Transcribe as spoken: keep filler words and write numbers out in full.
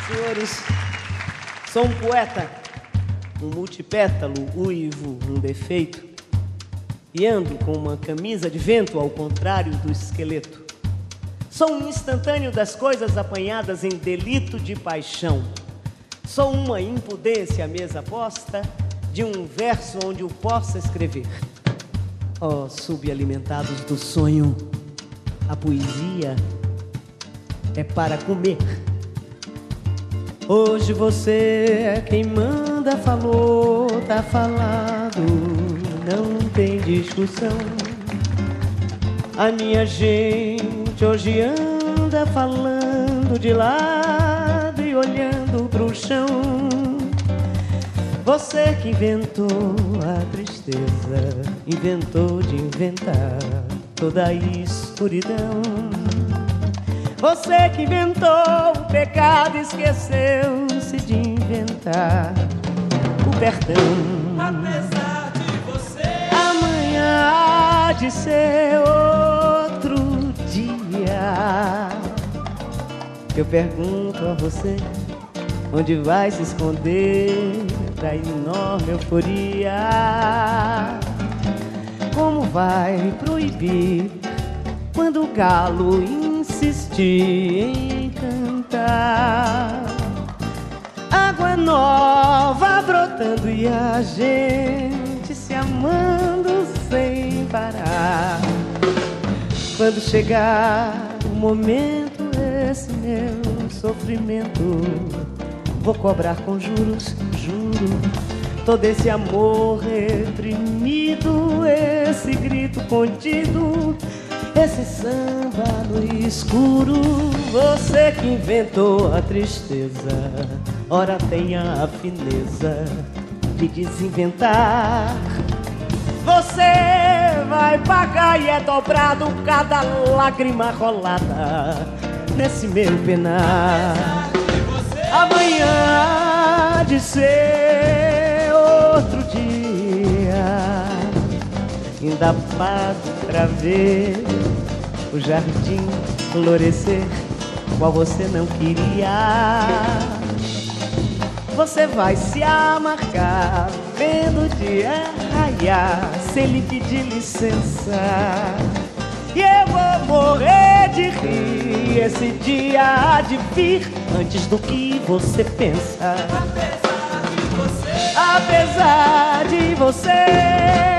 Senhores, sou um poeta, um multipétalo, uivo, um defeito, e ando com uma camisa de vento ao contrário do esqueleto. Sou um instantâneo das coisas apanhadas em delito de paixão. Sou uma impudência à mesa posta de um verso onde eu possa escrever. Ó, oh, subalimentados do sonho, a poesia é para comer. Hoje você é quem manda, falou, tá falado, não tem discussão. A minha gente hoje anda falando de lado e olhando pro chão. Você que inventou a tristeza, inventou de inventar toda a escuridão. Você que inventou o pecado, esqueceu-se de inventar o perdão. Apesar de você, amanhã há de ser outro dia. Eu pergunto a você, onde vai se esconder da enorme euforia? Como vai proibir quando o galo insistir em cantar? Água nova brotando e a gente se amando sem parar. Quando chegar o momento, esse meu sofrimento vou cobrar com juros, juro, todo esse amor reprimido, esse grito contido, esse samba no escuro. Você que inventou a tristeza, ora tenha a fineza de desinventar. Você vai pagar e é dobrado cada lágrima rolada nesse meu penar. Amanhã há de ser outro dia, ainda pago pra ver o jardim florescer qual você não queria. Você vai se amargar vendo o dia raiar sem lhe pedir licença, e eu vou morrer de rir. Esse dia há de vir antes do que você pensa. apesar de você, Apesar de você